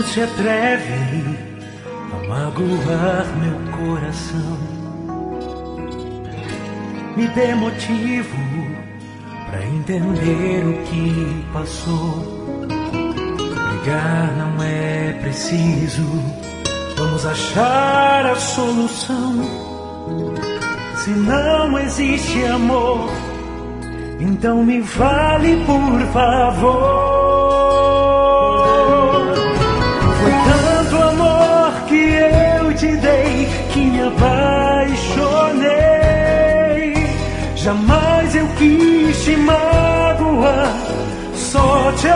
se atreve a magoar meu coração? Me dê motivo pra entender o que passou. Brigar não é preciso, vamos achar a solução. Se não existe amor, então me fale por favor. Foi tanto amor que eu te dei que me apaixonei. Jamais eu quis te magoar, só te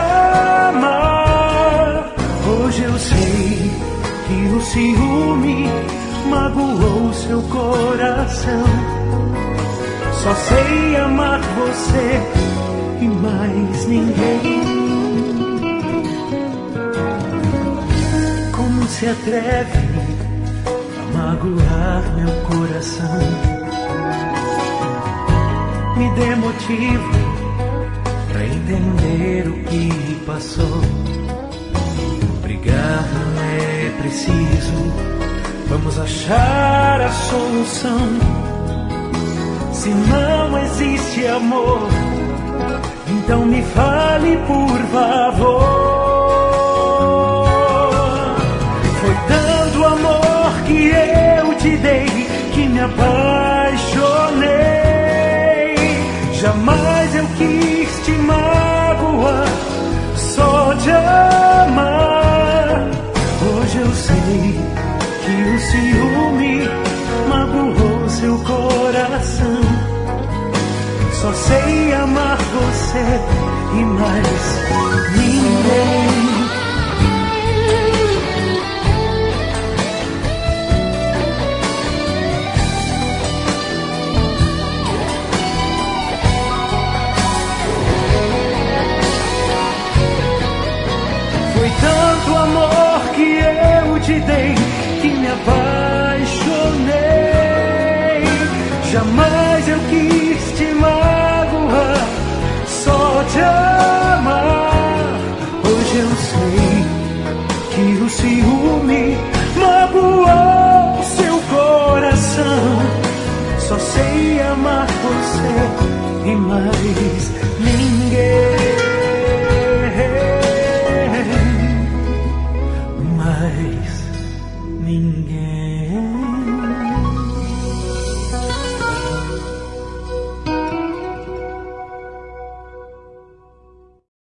amar. Hoje eu sei que o ciúme magoou seu coração. Só sei amar você e mais ninguém. Como se atreve a magoar meu coração? Me dê motivo pra entender o que passou. Brigar não é preciso, vamos achar a solução. Se não existe amor, então me fale por favor. Foi tanto amor que eu te dei que me apaixonei. Jamais eu quis te magoar, só te amar. Hoje eu sei que o ciúme magoou seu coração. Só sei amar você e mais ninguém. Foi tanto amor que eu te dei que me apaixonei. Jamais eu quis te magoar, só te amar. Hoje eu sei que o ciúme magoou seu coração. Só sei amar você e mais ninguém.